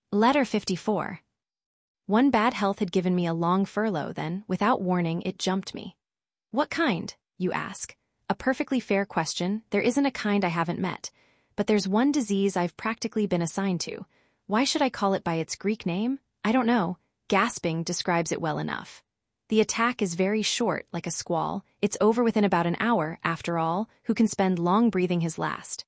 Letter 54. One bad health had given me a long furlough, then, without warning, it jumped me. What kind, you ask? A perfectly fair question. There isn't a kind I haven't met. But there's one disease I've practically been assigned to. Why should I call it by its Greek name? I don't know. Gasping describes it well enough. The attack is very short, like a squall. It's over within about an hour, after all. Who can spend long breathing his last?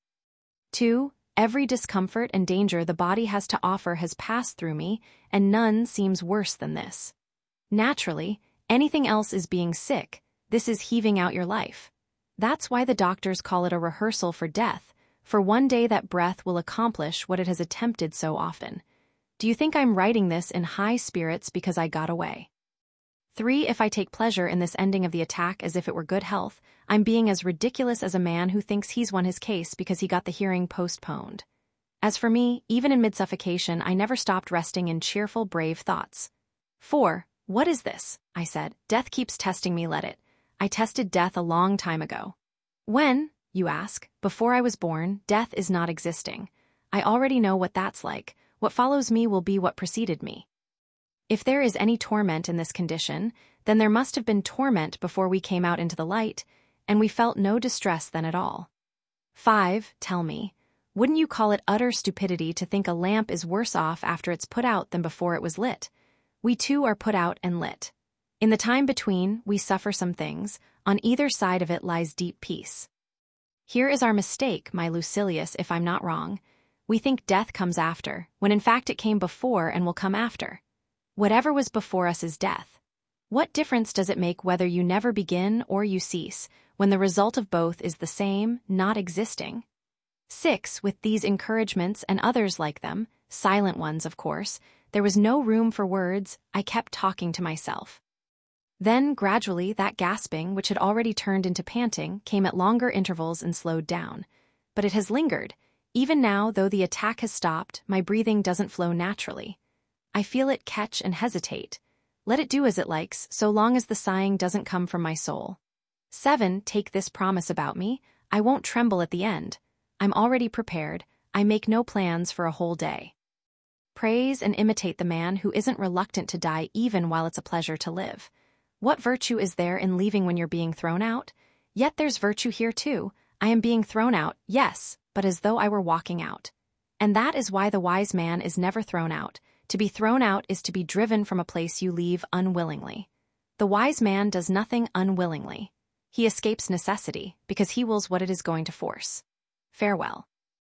2. Every discomfort and danger the body has to offer has passed through me, and none seems worse than this. Naturally, anything else is being sick. This is heaving out your life. That's why the doctors call it a rehearsal for death, for one day that breath will accomplish what it has attempted so often. Do you think I'm writing this in high spirits because I got away? 3. If I take pleasure in this ending of the attack as if it were good health, I'm being as ridiculous as a man who thinks he's won his case because he got the hearing postponed. As for me, even in mid-suffocation, I never stopped resting in cheerful, brave thoughts. 4. What is this? I said. Death keeps testing me, let it. I tested death a long time ago. When? You ask. Before I was born. Death is not existing. I already know what that's like. What follows me will be what preceded me. If there is any torment in this condition, then there must have been torment before we came out into the light, and we felt no distress then at all. 5. Tell me, wouldn't you call it utter stupidity to think a lamp is worse off after it's put out than before it was lit? We too are put out and lit. In the time between, we suffer some things. On either side of it lies deep peace. Here is our mistake, my Lucilius, if I'm not wrong. We think death comes after, when in fact it came before and will come after. Whatever was before us is death. What difference does it make whether you never begin or you cease, when the result of both is the same, not existing? 6. With these encouragements and others like them, silent ones of course, there was no room for words. I kept talking to myself. Then, gradually, that gasping, which had already turned into panting, came at longer intervals and slowed down. But it has lingered. Even now, though the attack has stopped, my breathing doesn't flow naturally. I feel it catch and hesitate. Let it do as it likes, so long as the sighing doesn't come from my soul. 7. Take this promise about me. I won't tremble at the end. I'm already prepared. I make no plans for a whole day. Praise and imitate the man who isn't reluctant to die even while it's a pleasure to live. What virtue is there in leaving when you're being thrown out? Yet there's virtue here too. I am being thrown out, yes, but as though I were walking out. And that is why the wise man is never thrown out. To be thrown out is to be driven from a place you leave unwillingly. The wise man does nothing unwillingly. He escapes necessity, because he wills what it is going to force. Farewell.